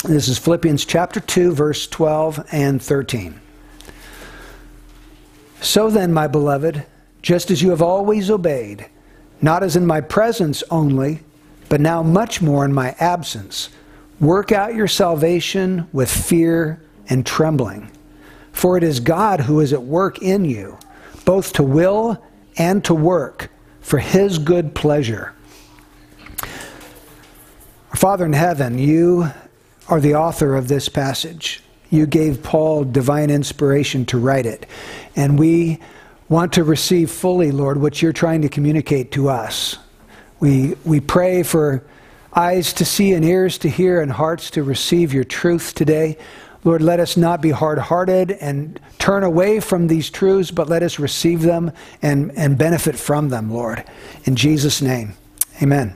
This is Philippians chapter 2, verse 12 and 13. So then, my beloved, just as you have always obeyed, not as in my presence only, but now much more in my absence, work out your salvation with fear and trembling. For it is God who is at work in you, both to will and to work for His good pleasure. Our Father in heaven, you are the author of this passage. You gave Paul divine inspiration to write it. And we want to receive fully, Lord, what you're trying to communicate to us. We pray for eyes to see and ears to hear and hearts to receive your truth today. Lord, let us not be hard-hearted and turn away from these truths, but let us receive them and benefit from them, Lord. In Jesus' name, amen.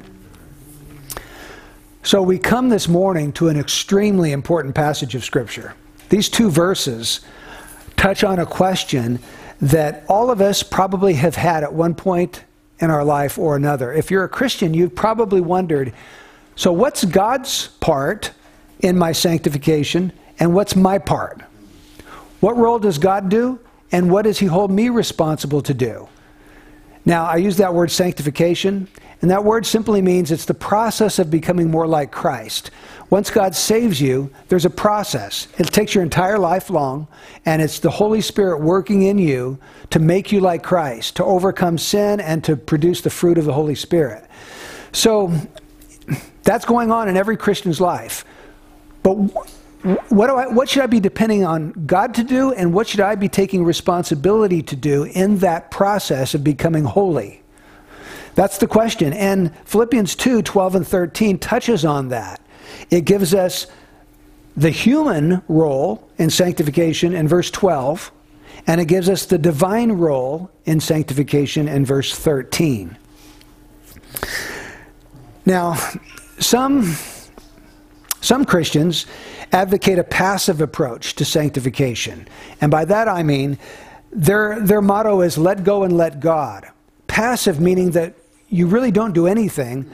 So we come this morning to an extremely important passage of Scripture. These two verses touch on a question that all of us probably have had at one point in our life or another. If you're a Christian, you've probably wondered, so what's God's part in my sanctification and what's my part? What role does God do and what does He hold me responsible to do? Now, I use that word sanctification, and that word simply means it's the process of becoming more like Christ. Once God saves you, there's a process. It takes your entire life long, and it's the Holy Spirit working in you to make you like Christ, to overcome sin and to produce the fruit of the Holy Spirit. So that's going on in every Christian's life. But what should I be depending on God to do, and what should I be taking responsibility to do in that process of becoming holy? That's the question. And Philippians 2, 12 and 13 touches on that. It gives us the human role in sanctification in verse 12, and it gives us the divine role in sanctification in verse 13. Now, some Christians advocate a passive approach to sanctification. And by that I mean their motto is let go and let God. Passive meaning that you really don't do anything.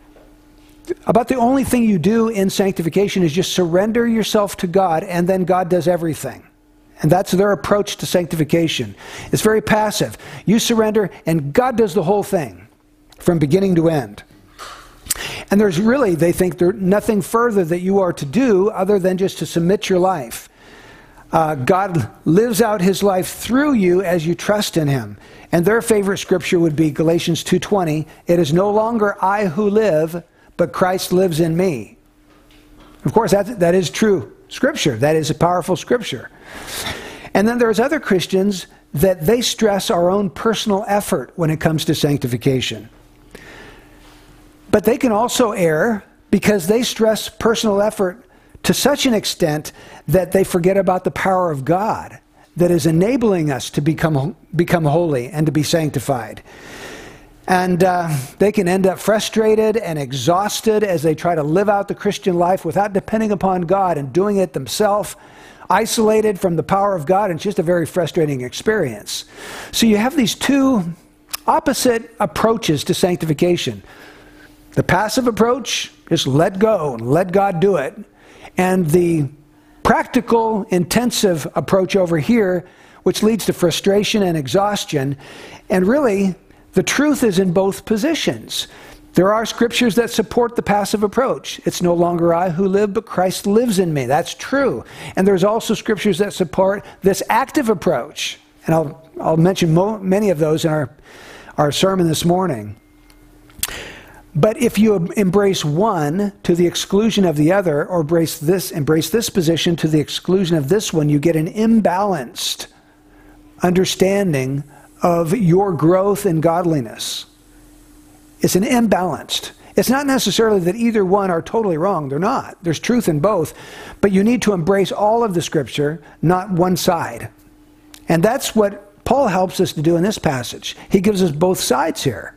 About the only thing you do in sanctification is just surrender yourself to God, and then God does everything. And that's their approach to sanctification. It's very passive. You surrender and God does the whole thing from beginning to end. And there's really, they think, there's nothing further that you are to do other than just to submit your life. God lives out His life through you as you trust in Him. And their favorite scripture would be Galatians 2:20. It is no longer I who live, but Christ lives in me. Of course, that is true scripture. That is a powerful scripture. And then there's other Christians that they stress our own personal effort when it comes to sanctification. But they can also err because they stress personal effort to such an extent that they forget about the power of God that is enabling us to become holy and to be sanctified. And they can end up frustrated and exhausted as they try to live out the Christian life without depending upon God and doing it themselves, isolated from the power of God, and it's just a very frustrating experience. So you have these two opposite approaches to sanctification. The passive approach, just let go and let God do it. And the practical, intensive approach over here, which leads to frustration and exhaustion. And really, the truth is in both positions. There are scriptures that support the passive approach. It's no longer I who live, but Christ lives in me. That's true. And there's also scriptures that support this active approach. And I'll mention many of those in our sermon this morning. But if you embrace one to the exclusion of the other, or embrace this position to the exclusion of this one, you get an imbalanced understanding of your growth in godliness. It's an imbalanced. It's not necessarily that either one are totally wrong. They're not. There's truth in both. But you need to embrace all of the Scripture, not one side. And that's what Paul helps us to do in this passage. He gives us both sides here.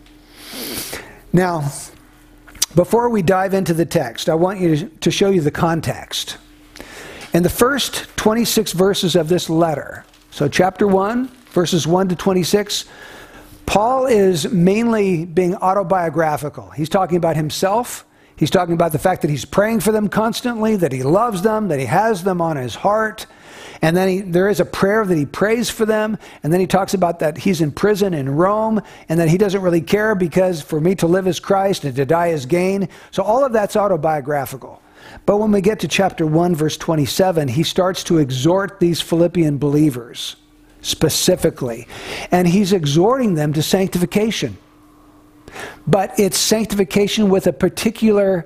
Now, before we dive into the text, I want you to show you the context. In the first 26 verses of this letter, so chapter 1, verses 1 to 26, Paul is mainly being autobiographical. He's talking about himself. He's talking about the fact that he's praying for them constantly, that he loves them, that he has them on his heart. And then there is a prayer that he prays for them. And then he talks about that he's in prison in Rome and that he doesn't really care because for me to live is Christ and to die is gain. So all of that's autobiographical. But when we get to chapter 1, verse 27, he starts to exhort these Philippian believers specifically. And he's exhorting them to sanctification. But it's sanctification with a particular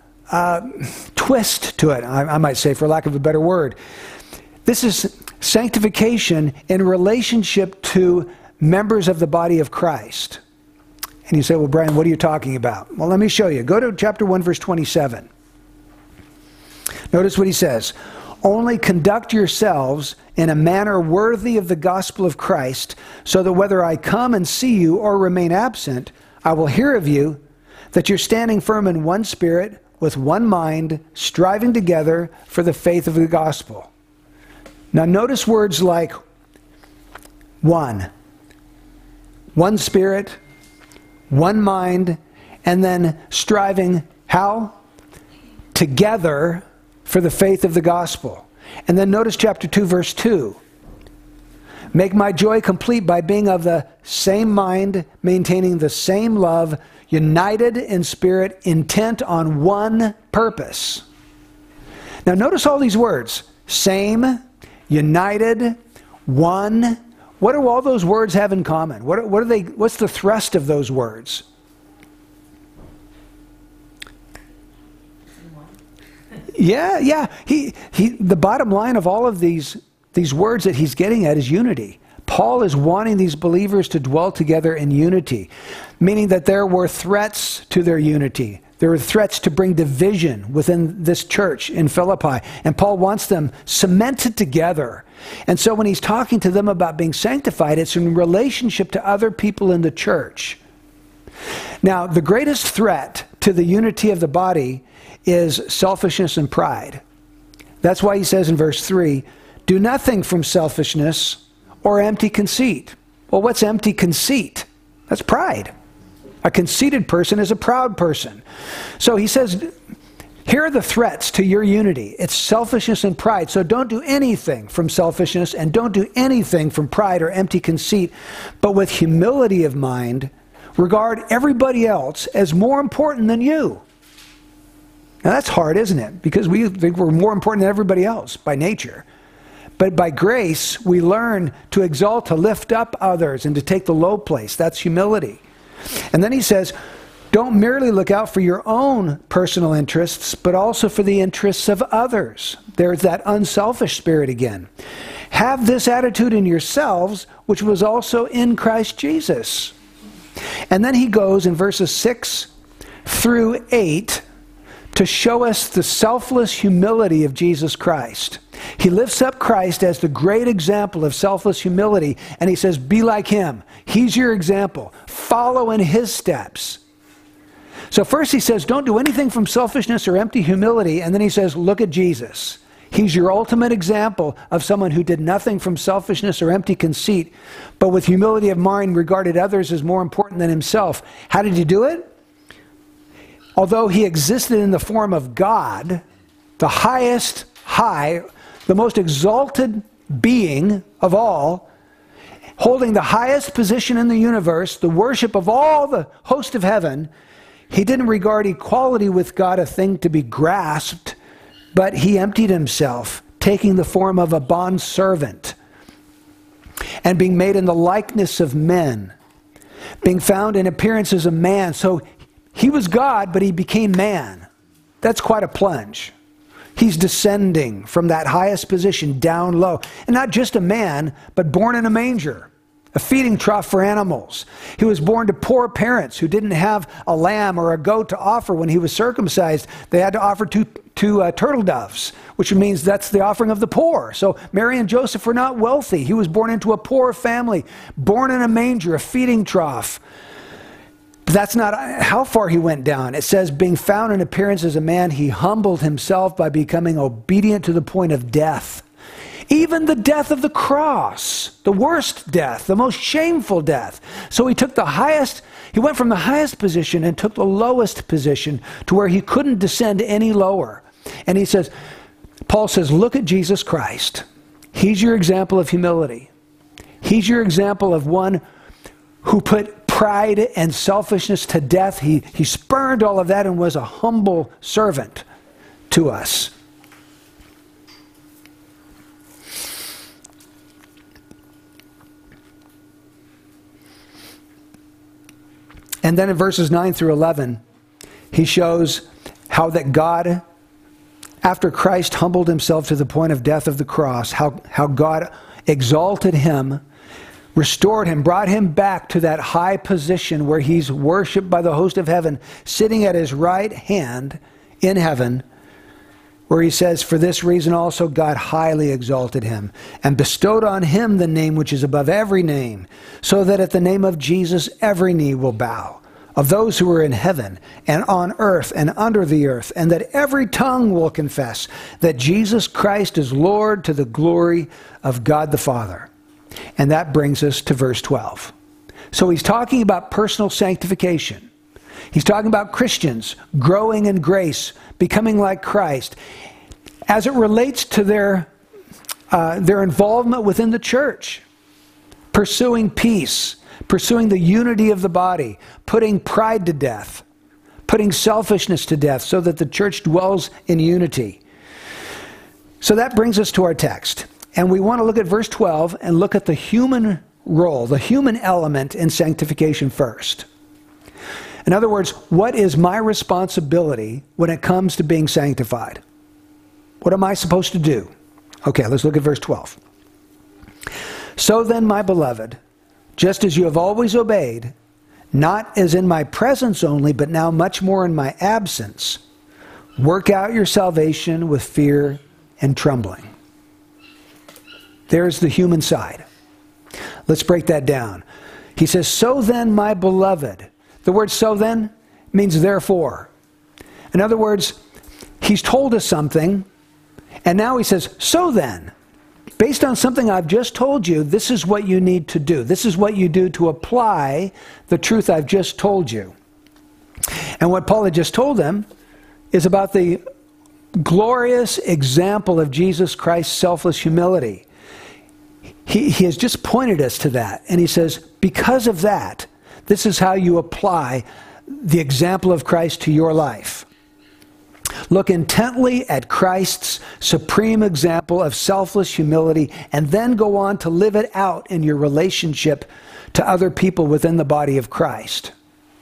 twist to it, I might say, for lack of a better word. This is sanctification in relationship to members of the body of Christ. And you say, well, Brian, what are you talking about? Well, let me show you. Go to chapter 1, verse 27. Notice what he says. Only conduct yourselves in a manner worthy of the gospel of Christ, so that whether I come and see you or remain absent, I will hear of you, that you're standing firm in one spirit, with one mind, striving together for the faith of the gospel. Now notice words like one spirit, one mind, and then striving how? Together for the faith of the gospel. And then notice chapter 2, verse 2. Make my joy complete by being of the same mind, maintaining the same love, united in spirit, intent on one purpose. Now notice all these words. Same, united, one. What do all those words have in common? What are they? What's the thrust of those words? Yeah. The bottom line of all of these words that he's getting at is unity. Paul is wanting these believers to dwell together in unity, meaning that there were threats to their unity. There were threats to bring division within this church in Philippi, and Paul wants them cemented together. And so when he's talking to them about being sanctified, it's in relationship to other people in the church. Now, the greatest threat to the unity of the body is selfishness and pride. That's why he says in verse 3, do nothing from selfishness or empty conceit. Well, what's empty conceit? That's pride. A conceited person is a proud person. So he says, here are the threats to your unity. It's selfishness and pride. So don't do anything from selfishness and don't do anything from pride or empty conceit, but with humility of mind, regard everybody else as more important than you. Now that's hard, isn't it? Because we think we're more important than everybody else by nature. But by grace, we learn to exalt, to lift up others, and to take the low place. That's humility. And then he says, don't merely look out for your own personal interests, but also for the interests of others. There's that unselfish spirit again. Have this attitude in yourselves, which was also in Christ Jesus. And then he goes in verses 6 through 8 to show us the selfless humility of Jesus Christ. He lifts up Christ as the great example of selfless humility, and he says, be like him. He's your example. Follow in his steps. So first he says, don't do anything from selfishness or empty humility, and then he says, look at Jesus. He's your ultimate example of someone who did nothing from selfishness or empty conceit, but with humility of mind regarded others as more important than himself. How did he do it? Although he existed in the form of God, the highest high, the most exalted being of all, holding the highest position in the universe, the worship of all the host of heaven, he didn't regard equality with God a thing to be grasped, but he emptied himself, taking the form of a bondservant, and being made in the likeness of men, being found in appearance as a man. So he was God, but he became man. That's quite a plunge. He's descending from that highest position down low. And not just a man, but born in a manger, a feeding trough for animals. He was born to poor parents who didn't have a lamb or a goat to offer when he was circumcised. They had to offer two turtle doves, which means that's the offering of the poor. So Mary and Joseph were not wealthy. He was born into a poor family, born in a manger, a feeding trough. But that's not how far he went down. It says, being found in appearance as a man, he humbled himself by becoming obedient to the point of death. Even the death of the cross, the worst death, the most shameful death. So he took the highest He went from the highest position and took the lowest position to where he couldn't descend any lower. And he says, Paul says, look at Jesus Christ. He's your example of humility. He's your example of one who put pride and selfishness to death. He spurned all of that and was a humble servant to us. And then in verses 9 through 11, he shows how that God, after Christ humbled himself to the point of death of the cross, how God exalted him, restored him, brought him back to that high position where he's worshipped by the host of heaven, sitting at his right hand in heaven, where he says, for this reason also God highly exalted him and bestowed on him the name which is above every name, so that at the name of Jesus every knee will bow, of those who are in heaven and on earth and under the earth, and that every tongue will confess that Jesus Christ is Lord, to the glory of God the Father. And that brings us to verse 12. So he's talking about personal sanctification. He's talking about Christians growing in grace, becoming like Christ, as it relates to their involvement within the church, pursuing peace, pursuing the unity of the body, putting pride to death, putting selfishness to death, so that the church dwells in unity. So that brings us to our text. And we want to look at verse 12 and look at the human role, the human element in sanctification first. In other words, what is my responsibility when it comes to being sanctified? What am I supposed to do? Okay, let's look at verse 12. So then, my beloved, just as you have always obeyed, not as in my presence only, but now much more in my absence, work out your salvation with fear and trembling. There's the human side. Let's break that down. He says, so then, my beloved. The word so then means therefore. In other words, he's told us something, and now he says, so then, based on something I've just told you, this is what you need to do. This is what you do to apply the truth I've just told you. And what Paul had just told them is about the glorious example of Jesus Christ's selfless humility. He has just pointed us to that. And he says, because of that, this is how you apply the example of Christ to your life. Look intently at Christ's supreme example of selfless humility, and then go on to live it out in your relationship to other people within the body of Christ.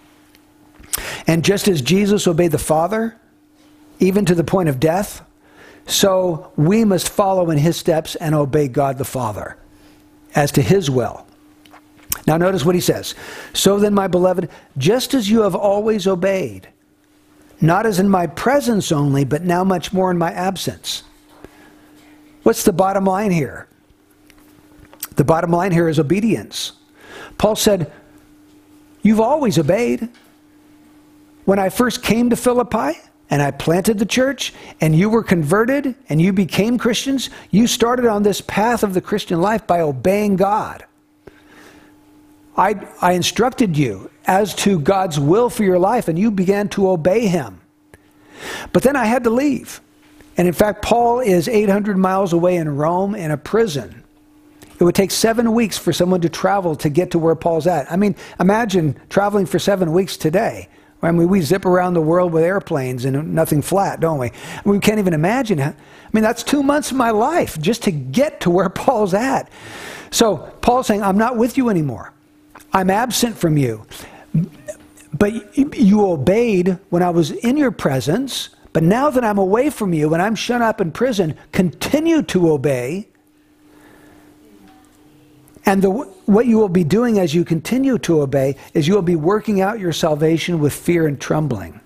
And just as Jesus obeyed the Father, even to the point of death, so we must follow in his steps and obey God the Father as to his will. Now notice what he says. So then, my beloved, just as you have always obeyed, not as in my presence only, but now much more in my absence. What's the bottom line here? The bottom line here is obedience. Paul said, you've always obeyed. When I first came to Philippi and I planted the church and you were converted and you became Christians, you started on this path of the Christian life by obeying God. I instructed you as to God's will for your life, and you began to obey him. But then I had to leave. And in fact, Paul is 800 miles away in Rome in a prison. It would take 7 weeks for someone to travel to get to where Paul's at. I mean, imagine traveling for 7 weeks today. I mean, we zip around the world with airplanes and nothing flat, don't we? We can't even imagine. I mean, that's 2 months of my life just to get to where Paul's at. So Paul's saying, I'm not with you anymore. I'm absent from you. But you obeyed when I was in your presence. But now that I'm away from you and I'm shut up in prison, continue to obey. And what you will be doing as you continue to obey is you will be working out your salvation with fear and trembling.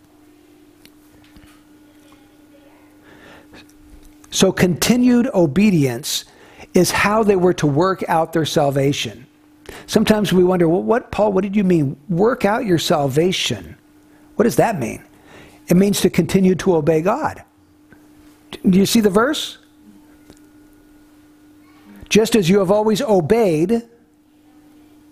So continued obedience is how they were to work out their salvation. Sometimes we wonder, well, Paul, what did you mean? Work out your salvation. What does that mean? It means to continue to obey God. Do you see the verse? Just as you have always obeyed,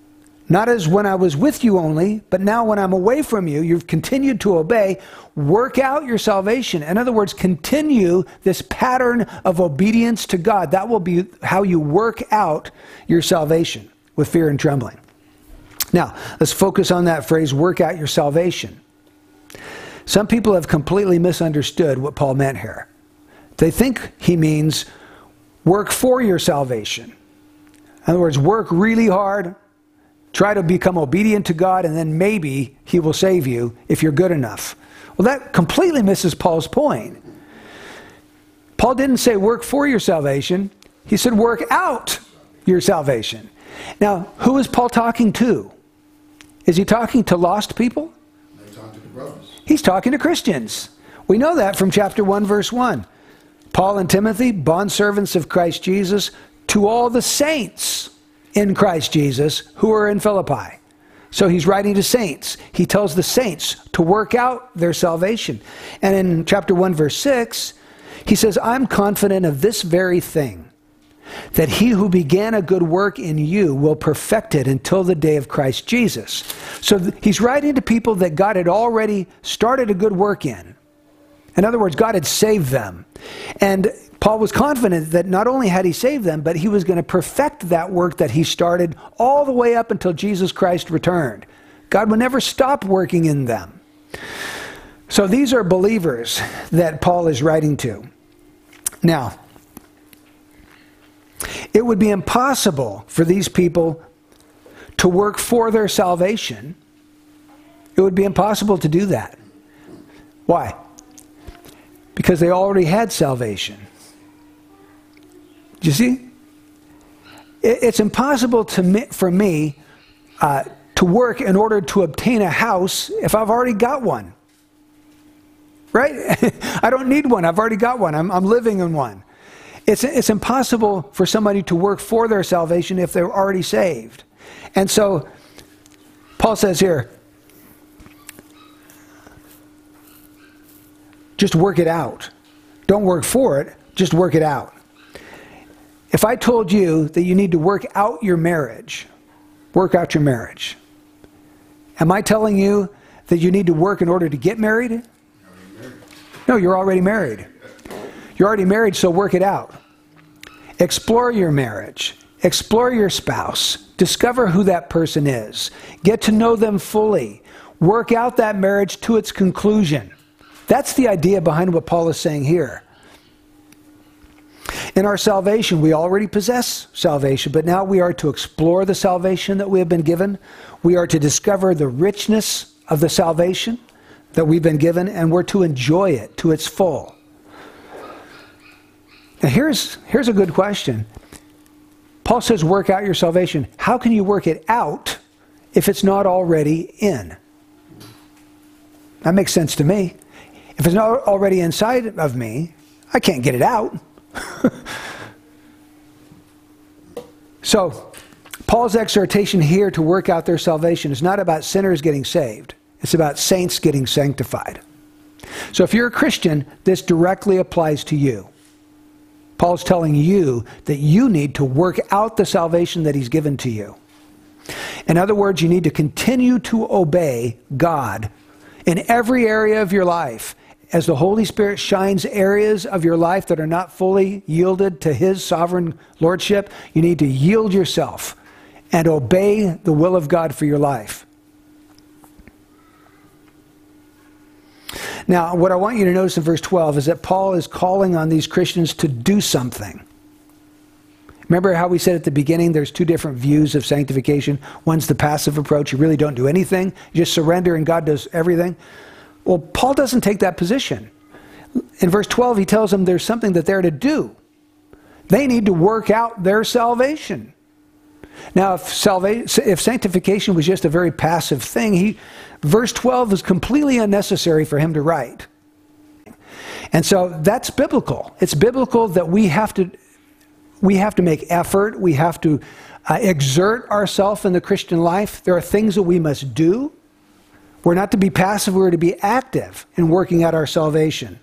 Not as when I was with you only, but now when I'm away from you, you've continued to obey. Work out your salvation. In other words, continue this pattern of obedience to God. That will be how you work out your salvation, with fear and trembling. Now, let's focus on that phrase, work out your salvation. Some people have completely misunderstood what Paul meant here. They think he means work for your salvation. In other words, work really hard, try to become obedient to God, and then maybe he will save you if you're good enough. Well, that completely misses Paul's point. Paul didn't say work for your salvation. He said work out your salvation. Now, who is Paul talking to? Is he talking to lost people? He's talking to the brothers. He's talking to Christians. We know that from chapter 1, verse 1. Paul and Timothy, bondservants of Christ Jesus, to all the saints in Christ Jesus who are in Philippi. So he's writing to saints. He tells the saints to work out their salvation. And in chapter 1, verse 6, he says, I'm confident of this very thing, that he who began a good work in you will perfect it until the day of Christ Jesus. So he's writing to people that God had already started a good work in. In other words, God had saved them. And Paul was confident that not only had he saved them, but he was going to perfect that work that he started all the way up until Jesus Christ returned. God would never stop working in them. So these are believers that Paul is writing to. Now, it would be impossible for these people to work for their salvation. It would be impossible to do that. Why? Because they already had salvation. Do you see? It's impossible for me to work in order to obtain a house if I've already got one. Right? I don't need one. I've already got one. I'm living in one. It's impossible for somebody to work for their salvation if they're already saved. And so, Paul says here, just work it out. Don't work for it, just work it out. If I told you that you need to work out your marriage, work out your marriage. Am I telling you that you need to work in order to get married? No, you're already married. You're already married, so work it out. Explore your marriage. Explore your spouse. Discover who that person is. Get to know them fully. Work out that marriage to its conclusion. That's the idea behind what Paul is saying here. In our salvation, we already possess salvation, but now we are to explore the salvation that we have been given. We are to discover the richness of the salvation that we've been given, and we're to enjoy it to its full. Now here's a good question. Paul says work out your salvation. How can you work it out if it's not already in? That makes sense to me. If it's not already inside of me, I can't get it out. So, Paul's exhortation here to work out their salvation is not about sinners getting saved. It's about saints getting sanctified. So if you're a Christian, this directly applies to you. Paul's telling you that you need to work out the salvation that he's given to you. In other words, you need to continue to obey God in every area of your life. As the Holy Spirit shines areas of your life that are not fully yielded to his sovereign lordship, you need to yield yourself and obey the will of God for your life. Now, what I want you to notice in verse 12 is that Paul is calling on these Christians to do something. Remember how we said at the beginning there's two different views of sanctification? One's the passive approach. You really don't do anything. You just surrender and God does everything. Well, Paul doesn't take that position. In verse 12, he tells them there's something that they're to do. They need to work out their salvation. Now, if sanctification was just a very passive thing, verse 12 is completely unnecessary for him to write. And so that's biblical. It's biblical that we have to make effort. We have to exert ourselves in the Christian life. There are things that we must do. We're not to be passive, we're to be active in working out our salvation.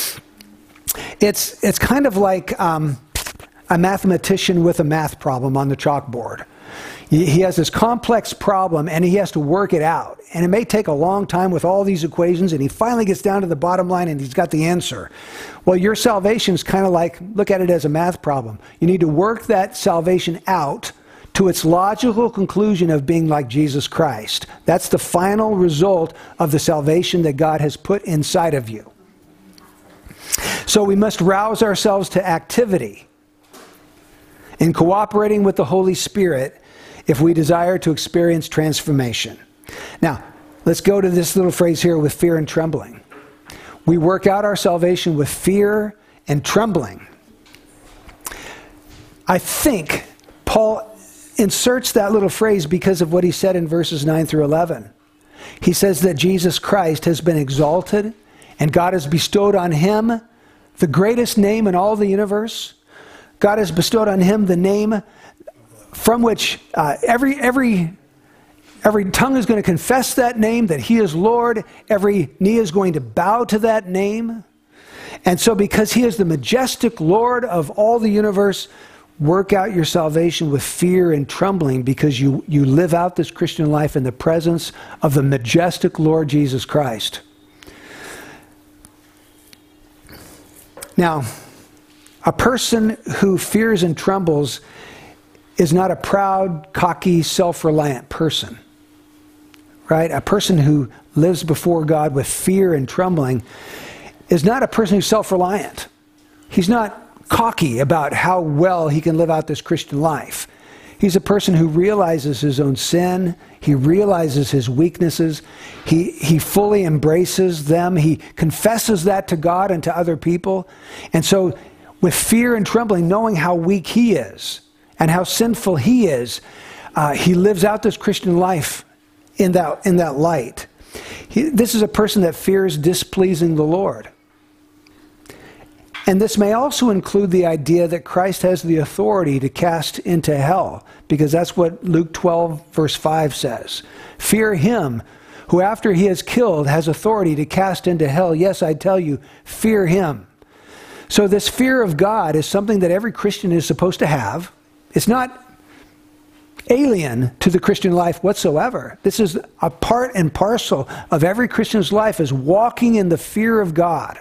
It's kind of like a mathematician with a math problem on the chalkboard. He has this complex problem, and he has to work it out. And it may take a long time with all these equations, and he finally gets down to the bottom line, and he's got the answer. Well, your salvation is kind of like, look at it as a math problem. You need to work that salvation out to its logical conclusion of being like Jesus Christ. That's the final result of the salvation that God has put inside of you. So we must rouse ourselves to activity in cooperating with the Holy Spirit if we desire to experience transformation. Now, let's go to this little phrase here, with fear and trembling. We work out our salvation with fear and trembling. I think Paul inserts that little phrase because of what he said in verses 9 through 11. He says that Jesus Christ has been exalted, and God has bestowed on him the greatest name in all the universe. God has bestowed on him the name from which every tongue is going to confess that name, that he is Lord. Every knee is going to bow to that name. And so because he is the majestic Lord of all the universe, work out your salvation with fear and trembling, because you live out this Christian life in the presence of the majestic Lord Jesus Christ. Now, a person who fears and trembles is not a proud, cocky, self-reliant person, right? A person who lives before God with fear and trembling is not a person who's self-reliant. He's not cocky about how well he can live out this Christian life. He's a person who realizes his own sin. He realizes his weaknesses. He fully embraces them. He confesses that to God and to other people. And so with fear and trembling, knowing how weak he is and how sinful he is, he lives out this Christian life in that light. This is a person that fears displeasing the Lord. And this may also include the idea that Christ has the authority to cast into hell, because that's what Luke 12, verse 5 says. Fear him who after he has killed has authority to cast into hell. Yes, I tell you, fear him. So this fear of God is something that every Christian is supposed to have. It's not alien to the Christian life whatsoever. This is a part and parcel of every Christian's life, is walking in the fear of God.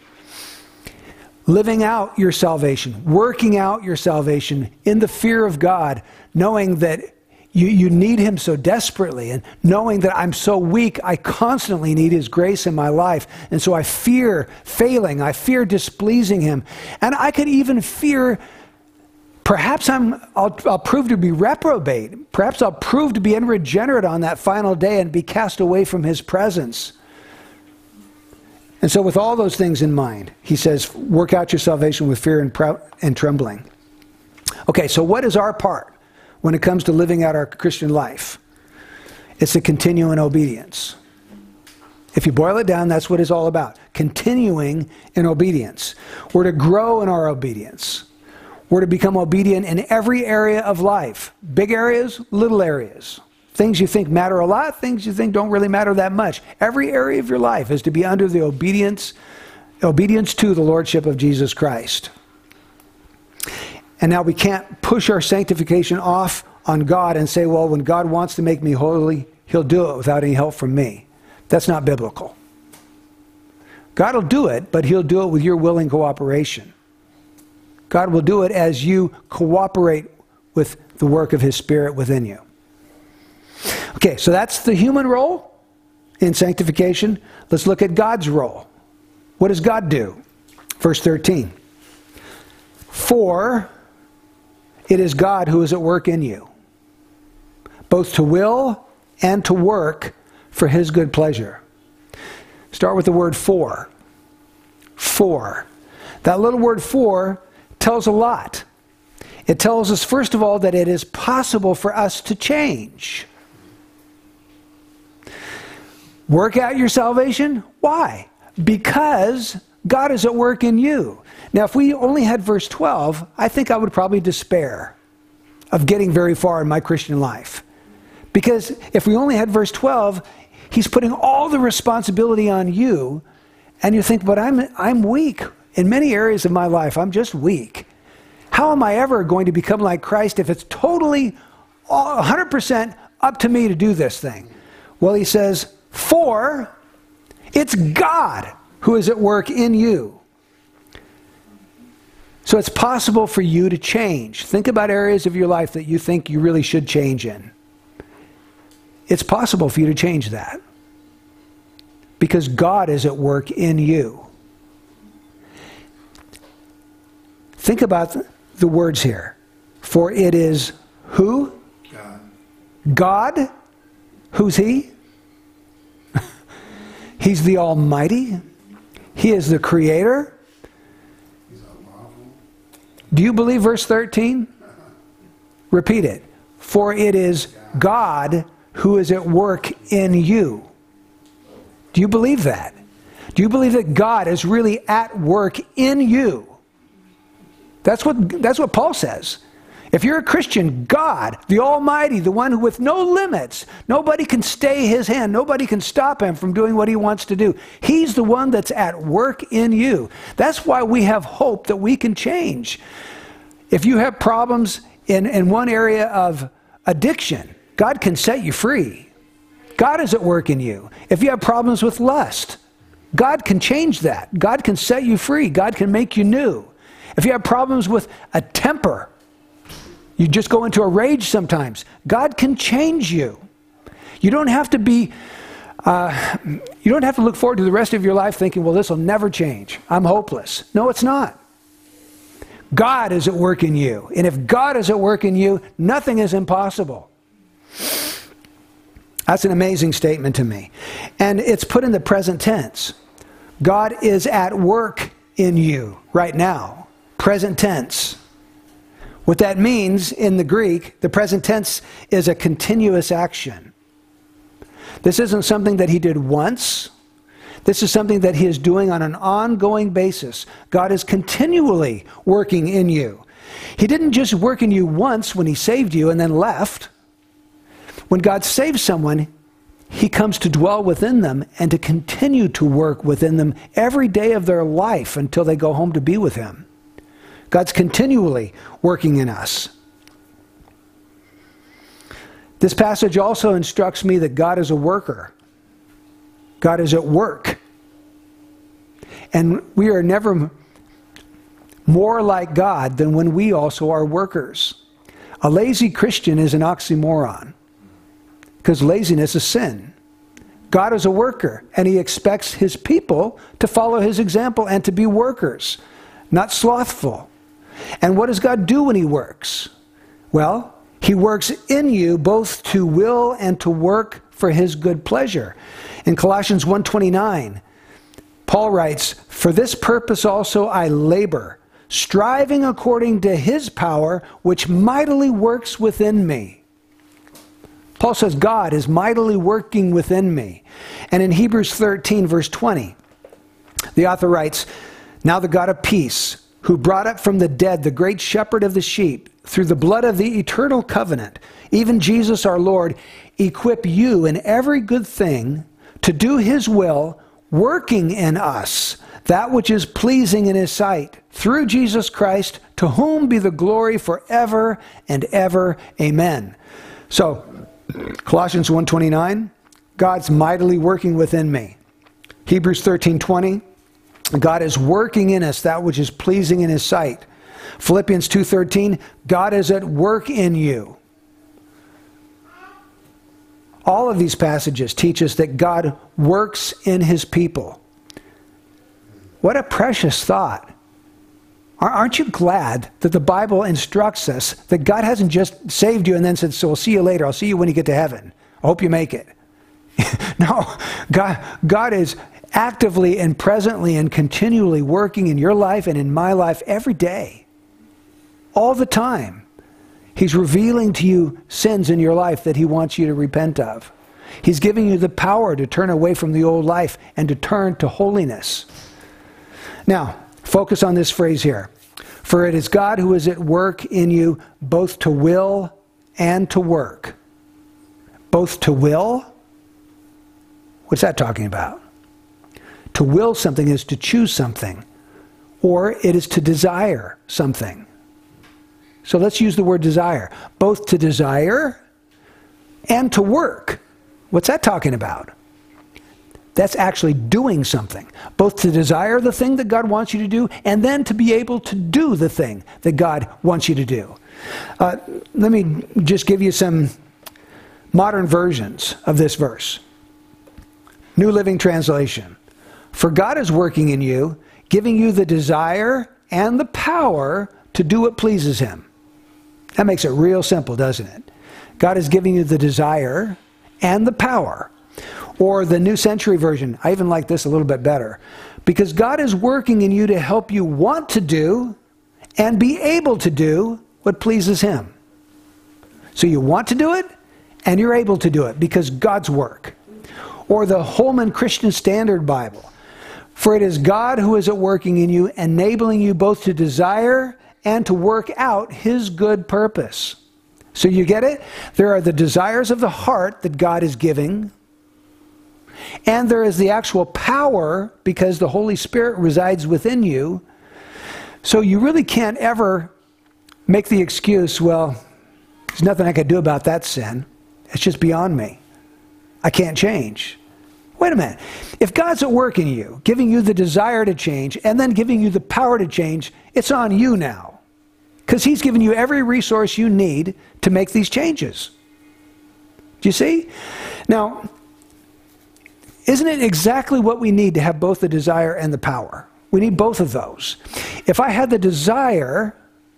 Living out your salvation, working out your salvation in the fear of God, knowing that you need him so desperately, and knowing that I'm so weak, I constantly need his grace in my life. And so I fear failing, I fear displeasing him. And I could even fear, perhaps I'll prove to be reprobate. Perhaps I'll prove to be unregenerate on that final day and be cast away from his presence. And so with all those things in mind, he says, work out your salvation with fear and trembling. Okay, so what is our part when it comes to living out our Christian life? It's to continue in obedience. If you boil it down, that's what it's all about. Continuing in obedience. We're to grow in our obedience. We're to become obedient in every area of life. Big areas, little areas. Things you think matter a lot, things you think don't really matter that much. Every area of your life is to be under the obedience to the Lordship of Jesus Christ. And now we can't push our sanctification off on God and say, well, when God wants to make me holy, he'll do it without any help from me. That's not biblical. God will do it, but he'll do it with your willing cooperation. God will do it as you cooperate with the work of his Spirit within you. Okay, so that's the human role in sanctification. Let's look at God's role. What does God do? Verse 13. For it is God who is at work in you, both to will and to work for his good pleasure. Start with the word for. For. That little word for tells a lot. It tells us, first of all, that it is possible for us to change. Work out your salvation. Why? Because God is at work in you. Now, if we only had verse 12, I think I would probably despair of getting very far in my Christian life. Because if we only had verse 12, he's putting all the responsibility on you, and you think, but I'm weak. In many areas of my life, I'm just weak. How am I ever going to become like Christ if it's totally 100% up to me to do this thing. Well, he says, for it's God who is at work in you. So it's possible for you to change. Think about areas of your life that you think you really should change in. It's possible for you to change that. Because God is at work in you. Think about the words here. For it is who? God. God? Who's He? He's the Almighty. He is the Creator. He's all-powerful. Do you believe verse 13? Repeat it. For it is God who is at work in you. Do you believe that? Do you believe that God is really at work in you? That's what Paul says. If you're a Christian, God, the Almighty, the one who with no limits, nobody can stay His hand, nobody can stop Him from doing what He wants to do. He's the one that's at work in you. That's why we have hope that we can change. If you have problems in one area of addiction, God can set you free. God is at work in you. If you have problems with lust, God can change that. God can set you free. God can make you new. If you have problems with a temper, you just go into a rage sometimes, God can change you. You don't have to be, you don't have to look forward to the rest of your life thinking, well, this will never change. I'm hopeless. No, it's not. God is at work in you. And if God is at work in you, nothing is impossible. That's an amazing statement to me. And it's put in the present tense. God is at work in you right now. Present tense. What that means in the Greek, the present tense is a continuous action. This isn't something that He did once. This is something that He is doing on an ongoing basis. God is continually working in you. He didn't just work in you once when He saved you and then left. When God saves someone, He comes to dwell within them and to continue to work within them every day of their life until they go home to be with Him. God's continually working in us. This passage also instructs me that God is a worker. God is at work. And we are never more like God than when we also are workers. A lazy Christian is an oxymoron, because laziness is sin. God is a worker, and He expects His people to follow His example and to be workers, not slothful. And what does God do when He works? Well, He works in you both to will and to work for His good pleasure. In Colossians 1:29, Paul writes, "For this purpose also I labor, striving according to His power, which mightily works within me." Paul says God is mightily working within me. And in Hebrews 13, verse 20, the author writes, "Now the God of peace, who brought up from the dead the great shepherd of the sheep, through the blood of the eternal covenant, even Jesus our Lord, equip you in every good thing to do His will, working in us that which is pleasing in His sight, through Jesus Christ, to whom be the glory forever and ever. Amen." So, Colossians 1:29, God's mightily working within me. Hebrews 13:20, God is working in us that which is pleasing in His sight. Philippians 2:13, God is at work in you. All of these passages teach us that God works in His people. What a precious thought. Aren't you glad that the Bible instructs us that God hasn't just saved you and then said, so I'll see you later, I'll see you when you get to heaven. I hope you make it. No, God is actively and presently and continually working in your life and in my life every day. All the time. He's revealing to you sins in your life that He wants you to repent of. He's giving you the power to turn away from the old life and to turn to holiness. Now, focus on this phrase here. For it is God who is at work in you both to will and to work. Both to will? What's that talking about? To will something is to choose something, or it is to desire something. So let's use the word desire. Both to desire and to work. What's that talking about? That's actually doing something. Both to desire the thing that God wants you to do, and then to be able to do the thing that God wants you to do. Let me just give you some modern versions of this verse. New Living Translation. For God is working in you, giving you the desire and the power to do what pleases Him. That makes it real simple, doesn't it? God is giving you the desire and the power. Or the New Century Version, I even like this a little bit better. Because God is working in you to help you want to do and be able to do what pleases Him. So you want to do it and you're able to do it because God's work. Or the Holman Christian Standard Bible. For it is God who is at working in you, enabling you both to desire and to work out His good purpose. So you get it? There are the desires of the heart that God is giving, and there is the actual power because the Holy Spirit resides within you. So you really can't ever make the excuse, well, there's nothing I can do about that sin. It's just beyond me. I can't change. Wait a minute. If God's at work in you, giving you the desire to change, and then giving you the power to change, it's on you now. Because He's given you every resource you need to make these changes. Do you see? Now, isn't it exactly what we need to have both the desire and the power? We need both of those. If I had the desire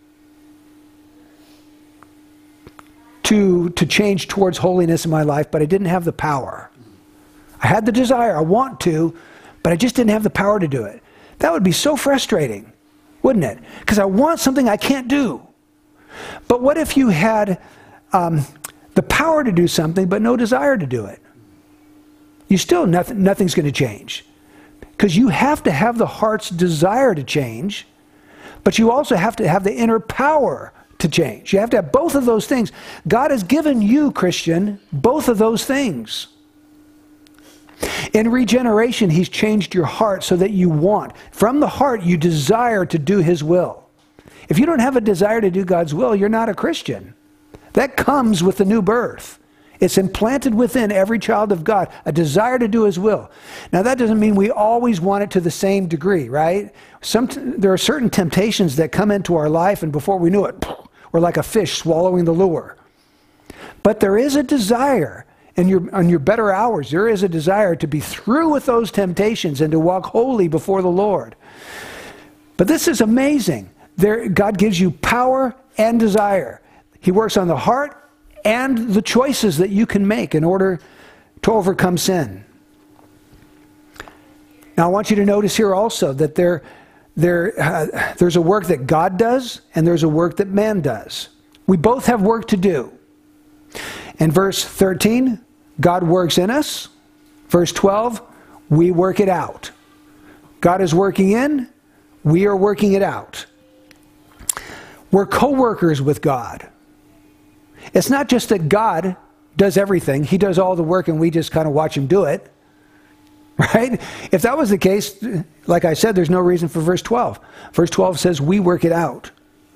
to change towards holiness in my life, but I didn't have the power. I had the desire, I want to, but I just didn't have the power to do it. That would be so frustrating, wouldn't it? Because I want something I can't do. But what if you had the power to do something, but no desire to do it? You still, nothing's going to change. Because you have to have the heart's desire to change, but you also have to have the inner power to change. You have to have both of those things. God has given you, Christian, both of those things. In regeneration, He's changed your heart so that you want. From the heart, you desire to do His will. If you don't have a desire to do God's will, you're not a Christian. That comes with the new birth. It's implanted within every child of God, a desire to do His will. Now, that doesn't mean we always want it to the same degree, right? There are certain temptations that come into our life, and before we knew it, we're like a fish swallowing the lure. But there is a desire. On your better hours, there is a desire to be through with those temptations and to walk holy before the Lord. But this is amazing. God gives you power and desire. He works on the heart and the choices that you can make in order to overcome sin. Now, I want you to notice here also that there's a work that God does and there's a work that man does. We both have work to do. In verse 13, God works in us. Verse 12, we work it out. God is working in, we are working it out. We're co-workers with God. It's not just that God does everything. He does all the work and we just kind of watch Him do it. Right? If that was the case, like I said, there's no reason for verse 12. Verse 12 says we work it out.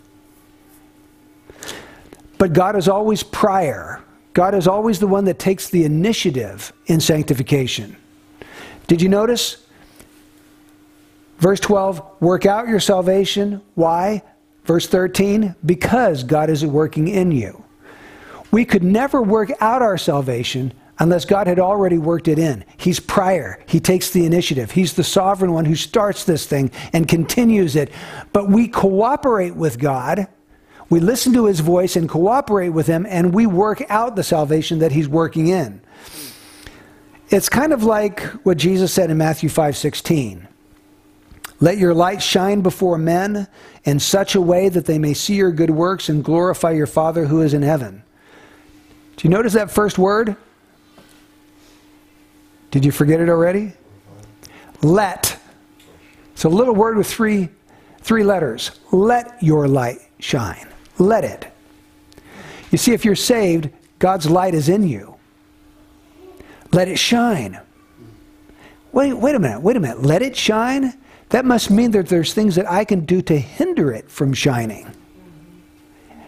But God is always prior. God is always the one that takes the initiative in sanctification. Did you notice? Verse 12, work out your salvation. Why? Verse 13, because God is working in you. We could never work out our salvation unless God had already worked it in. He's prior. He takes the initiative. He's the sovereign one who starts this thing and continues it. But we cooperate with God. We listen to His voice and cooperate with Him, and we work out the salvation that He's working in. It's kind of like what Jesus said in Matthew 5:16. Let your light shine before men in such a way that they may see your good works and glorify your Father who is in heaven. Do you notice that first word? Did you forget it already? Let. It's a little word with three letters. Let your light shine. Let it. You see, if you're saved, God's light is in you. Let it shine. Wait a minute. Let it shine? That must mean that there's things that I can do to hinder it from shining.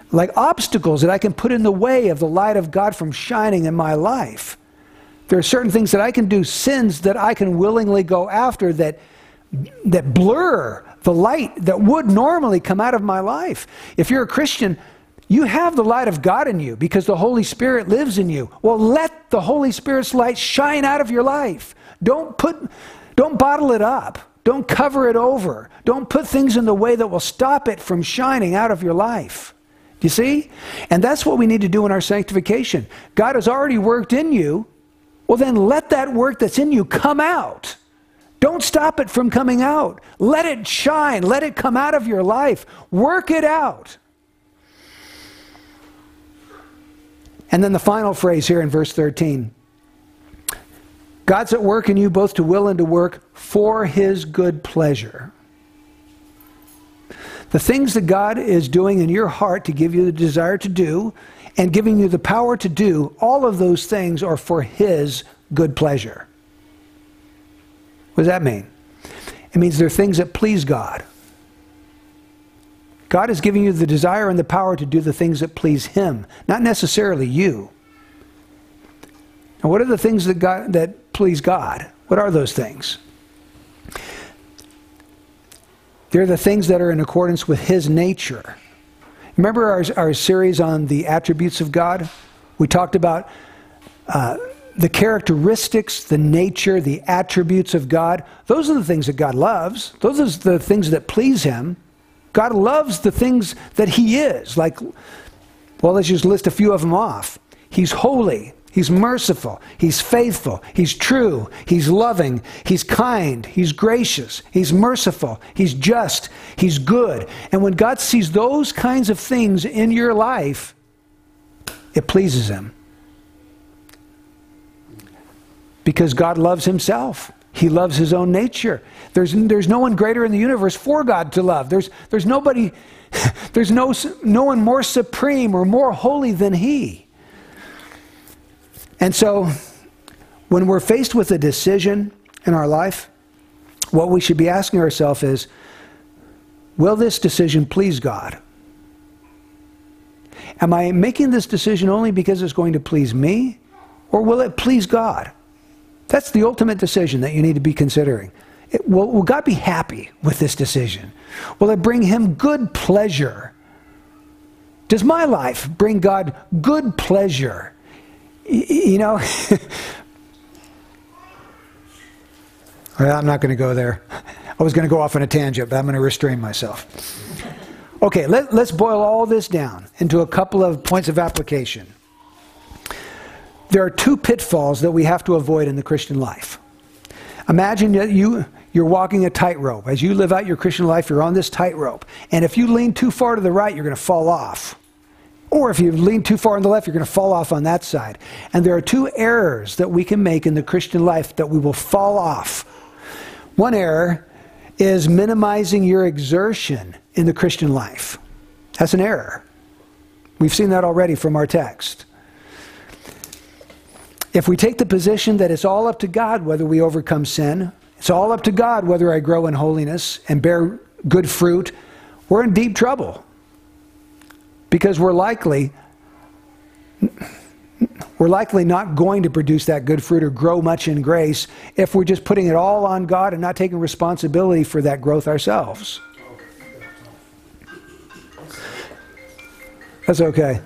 like obstacles that I can put in the way of the light of God from shining in my life. There are certain things that I can do, sins that I can willingly go after that blur the light that would normally come out of my life. If you're a Christian, you have the light of God in you because the Holy Spirit lives in you. Well, let the Holy Spirit's light shine out of your life. Don't bottle it up. Don't cover it over. Don't put things in the way that will stop it from shining out of your life. Do you see? And that's what we need to do in our sanctification. God has already worked in you. Well, then let that work that's in you come out. Don't stop it from coming out. Let it shine. Let it come out of your life. Work it out. And then the final phrase here in verse 13. God's at work in you both to will and to work for His good pleasure. The things that God is doing in your heart to give you the desire to do and giving you the power to do, all of those things are for His good pleasure. What does that mean? It means they're things that please God. God is giving you the desire and the power to do the things that please Him, not necessarily you. Now, what are the things that please God? What are those things? They're the things that are in accordance with His nature. Remember our series on the attributes of God? We talked about the characteristics, the nature, the attributes of God. Those are the things that God loves. Those are the things that please Him. God loves the things that He is. Like, well, let's just list a few of them off. He's holy. He's merciful. He's faithful. He's true. He's loving. He's kind. He's gracious. He's merciful. He's just. He's good. And when God sees those kinds of things in your life, it pleases Him. Because God loves Himself. He loves His own nature. There's no one greater in the universe for God to love. There's nobody, there's no one more supreme or more holy than He. And so, when we're faced with a decision in our life, what we should be asking ourselves is, will this decision please God? Am I making this decision only because it's going to please me? Or will it please God? That's the ultimate decision that you need to be considering. Will God be happy with this decision? Will it bring Him good pleasure? Does my life bring God good pleasure? You know, I'm not going to go there. I was going to go off on a tangent, but I'm going to restrain myself. Okay, let's boil all this down into a couple of points of application. There are two pitfalls that we have to avoid in the Christian life. Imagine that you're walking a tightrope. As you live out your Christian life, you're on this tightrope. And if you lean too far to the right, you're going to fall off. Or if you lean too far on the left, you're going to fall off on that side. And there are two errors that we can make in the Christian life that we will fall off. One error is minimizing your exertion in the Christian life. That's an error. We've seen that already from our text. If we take the position that it's all up to God whether we overcome sin, it's all up to God whether I grow in holiness and bear good fruit, we're in deep trouble. Because we're likely not going to produce that good fruit or grow much in grace if we're just putting it all on God and not taking responsibility for that growth ourselves. That's okay.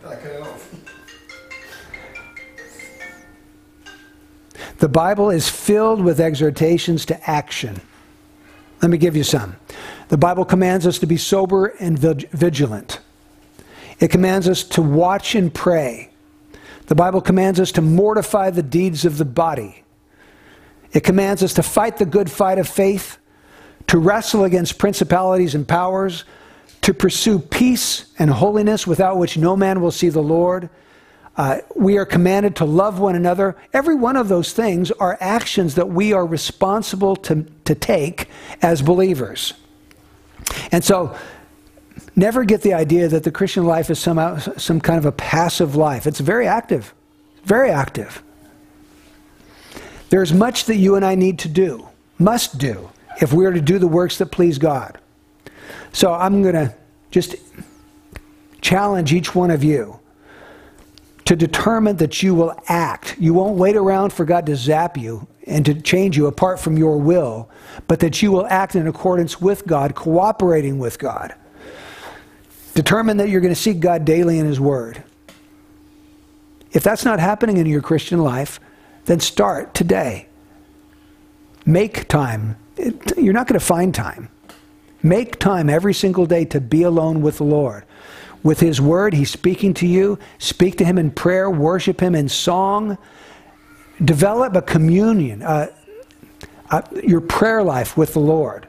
The Bible is filled with exhortations to action. Let me give you some. The Bible commands us to be sober and vigilant. It commands us to watch and pray. The Bible commands us to mortify the deeds of the body. It commands us to fight the good fight of faith, to wrestle against principalities and powers, to pursue peace and holiness without which no man will see the Lord. We are commanded to love one another. Every one of those things are actions that we are responsible to take as believers. And so, never get the idea that the Christian life is somehow some kind of a passive life. It's very active. Very active. There's much that you and I need to do, must do, if we are to do the works that please God. So I'm going to just challenge each one of you to determine that you will act. You won't wait around for God to zap you and to change you apart from your will, but that you will act in accordance with God, cooperating with God. Determine that you're going to seek God daily in His Word. If that's not happening in your Christian life, then start today. Make time. You're not going to find time. Make time every single day to be alone with the Lord. With His Word, He's speaking to you. Speak to Him in prayer. Worship Him in song. Develop a communion, your prayer life with the Lord.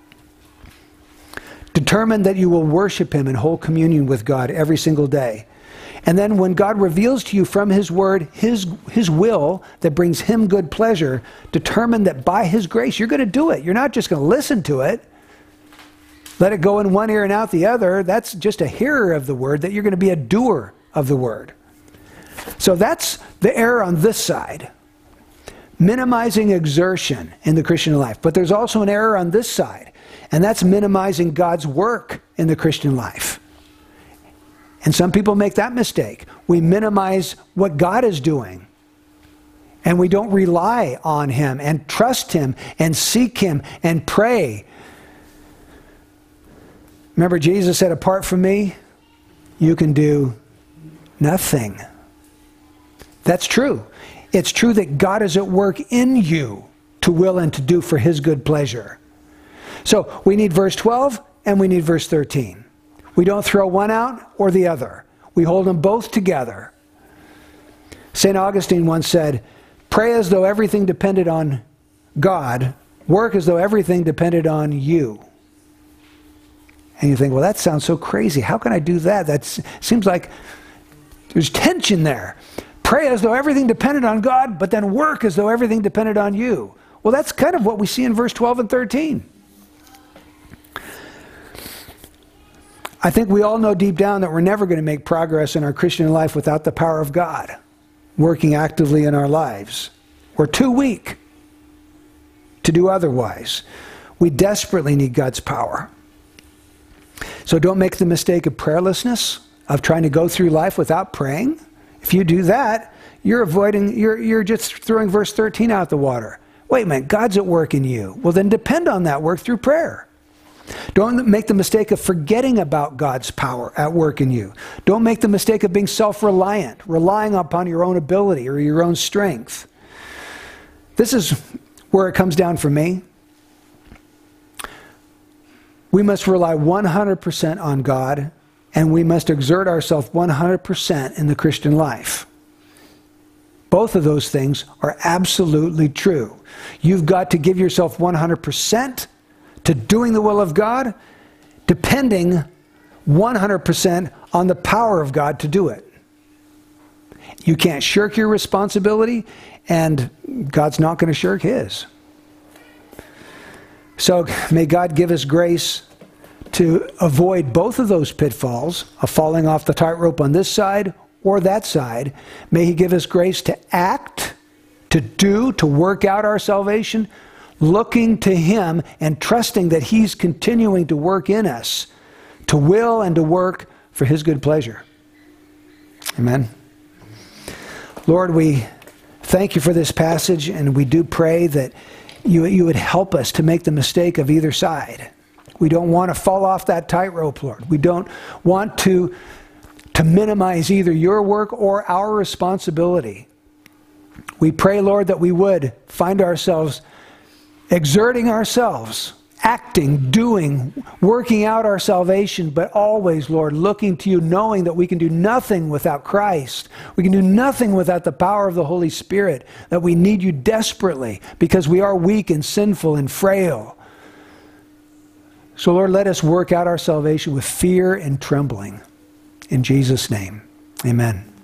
Determine that you will worship Him in whole communion with God every single day. And then when God reveals to you from His Word His will that brings Him good pleasure, determine that by His grace you're going to do it. You're not just going to listen to it. Let it go in one ear and out the other. That's just a hearer of the Word, that you're going to be a doer of the Word. So that's the error on this side. Minimizing exertion in the Christian life. But there's also an error on this side, and that's minimizing God's work in the Christian life. And some people make that mistake. We minimize what God is doing, and we don't rely on Him and trust Him and seek Him and pray. Remember, Jesus said, apart from me, you can do nothing. That's true. It's true that God is at work in you to will and to do for His good pleasure. So we need verse 12 and we need verse 13. We don't throw one out or the other. We hold them both together. St. Augustine once said, pray as though everything depended on God. Work as though everything depended on you. And you think, well, that sounds so crazy. How can I do that? That seems like there's tension there. Pray as though everything depended on God, but then work as though everything depended on you. Well, that's kind of what we see in verse 12 and 13. I think we all know deep down that we're never going to make progress in our Christian life without the power of God working actively in our lives. We're too weak to do otherwise. We desperately need God's power. So don't make the mistake of prayerlessness, of trying to go through life without praying. If you do that, you're just throwing verse 13 out the water. Wait a minute, God's at work in you. Well, then depend on that work through prayer. Don't make the mistake of forgetting about God's power at work in you. Don't make the mistake of being self-reliant, relying upon your own ability or your own strength. This is where it comes down for me. We must rely 100% on God, and we must exert ourselves 100% in the Christian life. Both of those things are absolutely true. You've got to give yourself 100% to doing the will of God, depending 100% on the power of God to do it. You can't shirk your responsibility, and God's not going to shirk His. So may God give us grace to avoid both of those pitfalls of falling off the tightrope on this side or that side. May He give us grace to act, to do, to work out our salvation, looking to Him and trusting that He's continuing to work in us, to will and to work for His good pleasure. Amen. Lord, we thank You for this passage, and we do pray that you would help us to make the mistake of either side. We don't want to fall off that tightrope, Lord. We don't want to minimize either Your work or our responsibility. We pray, Lord, that we would find ourselves exerting ourselves, acting, doing, working out our salvation, but always, Lord, looking to You, knowing that we can do nothing without Christ. We can do nothing without the power of the Holy Spirit, that we need You desperately because we are weak and sinful and frail. So, Lord, let us work out our salvation with fear and trembling. In Jesus' name, amen.